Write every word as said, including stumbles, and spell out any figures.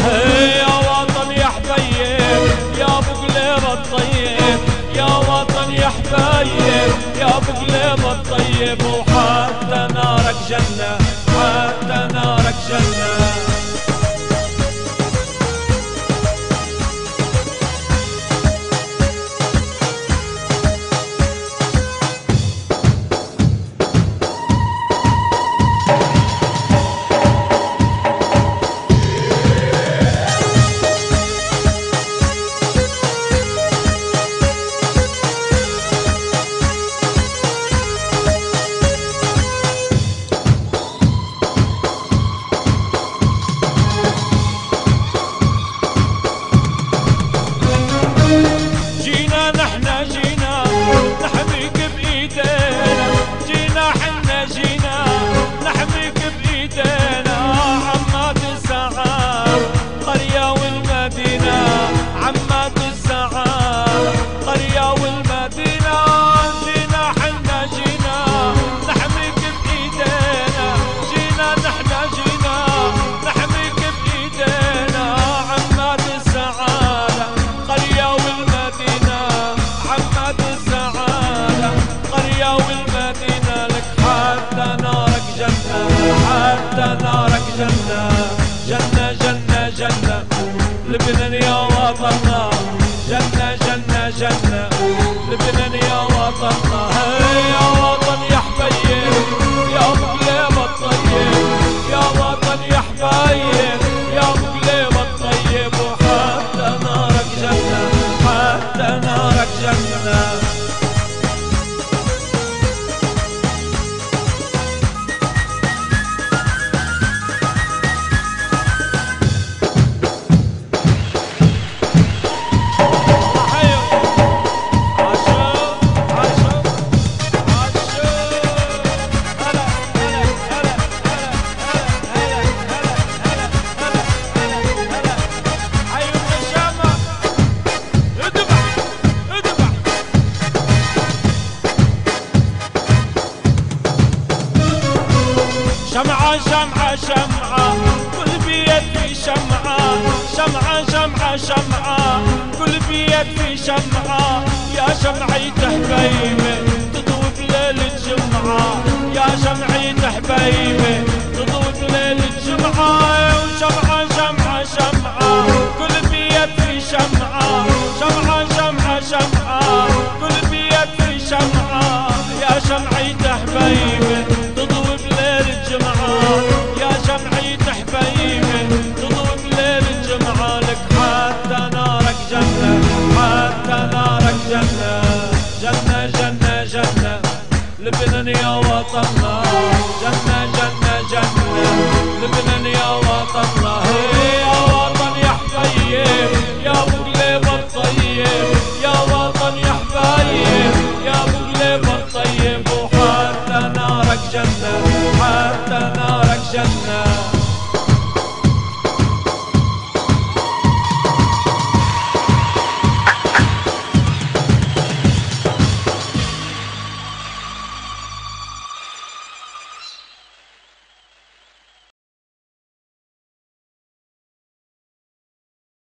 يا وطن يا حبيب يا ابو قليب الطيب، يا وطن يا حبيب يا ابو قليب الطيب، وحتى نارك جنة حتى نارك جنة. جنة جنة جنة جنة لبنان يا وطننا، جنة جنة جنة لبنان يا وطننا. يا وطن يا حبيب يا ابو قليب الطيب، يا وطن يا حبيب يا ابو قليب الطيب، وحتى نارك جنة حتى نارك جنة. شمعة شمعة شمعة كل بيت في شمعة، شمعة شمعة شمعة كل بيت في شمعة، يا شمعة حبيبي تضوي بليل الجمعة، يا شمعة حبيبي تضوي بليل الجمعة. وشمعة